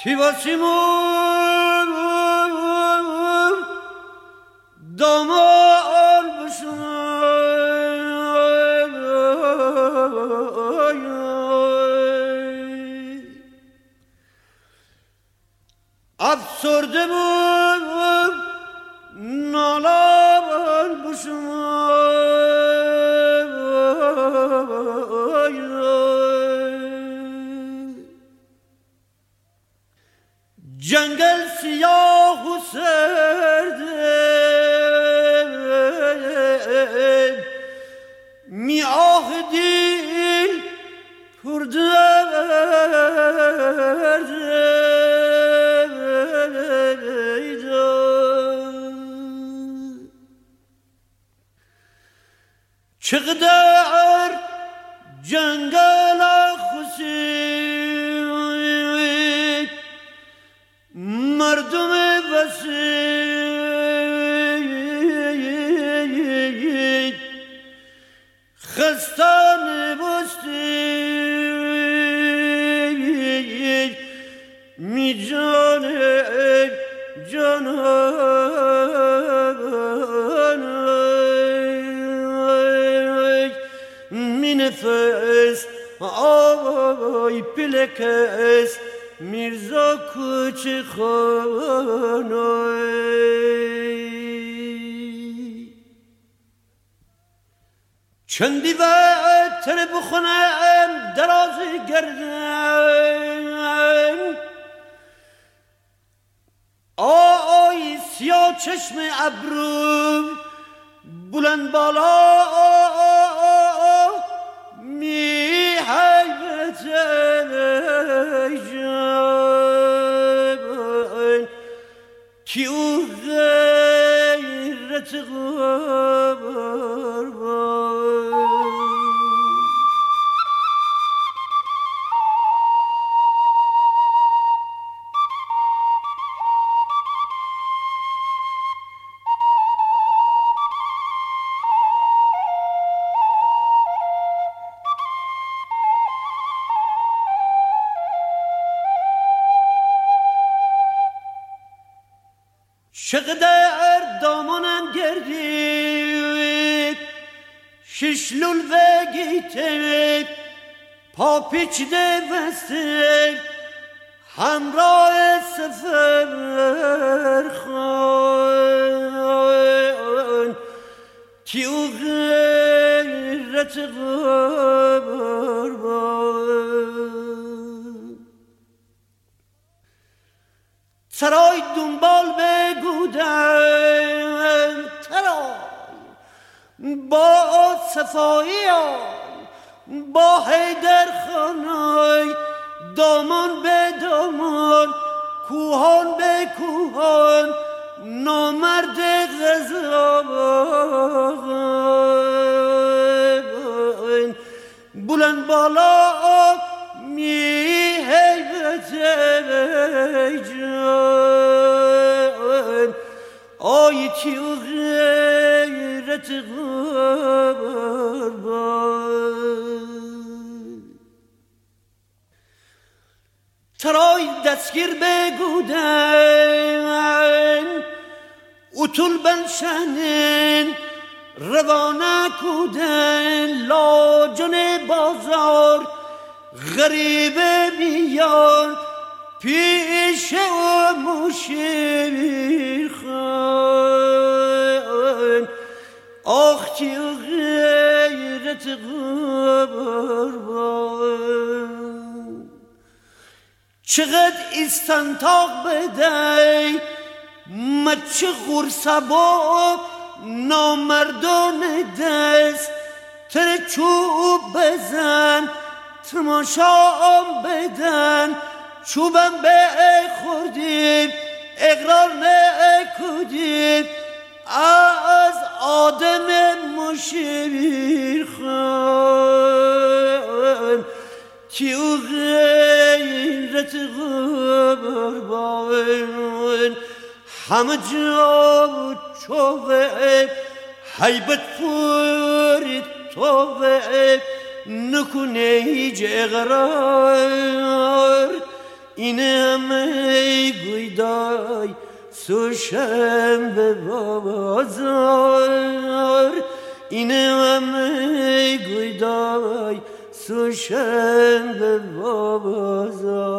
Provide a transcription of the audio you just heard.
Tivassimur damar bışın Afsurde bur nalar bışın Cengel siyah-ı serde miah dil purderde çıgdar cengel akhusi مردم وسیع خستان بستی می جانان می نفس آی پلکس میرزا کوچه خانای چندی و تر بخونم درازی گردم آی سیاه چشم ابرو بلند بالا می حیبتم کی او غیرت چقدر دامانم گردید ششلول و گیته پا پیچیده وسته همراه سفر خان کی او غیرت سرای دنبال بگودم ترای با صفایی با حیدر خانای دامان به دامان کوهان به کوهان نامرد غزال بلند بالا می حیبت جان آی کی و غیرت ترای دستگیر بگودن اتول بنشنن روانه کودن لاجن بازار غریبه بیان پیش و مشیر خان آخ کی و غیرت قربان چقدر استنتاق بده مچه غرصبا نامردان دست تر چوب بزن تماشام بدن چوبم به خوردیم اقرار نکودیم از آدم مشیر خان کی او غیرت قربان همه جا چوبه حیبت فورید توبه نکنه هیچ اقرار اینم ای گویدای سوشم به بازار اینم ای گویدای سوشم به بازار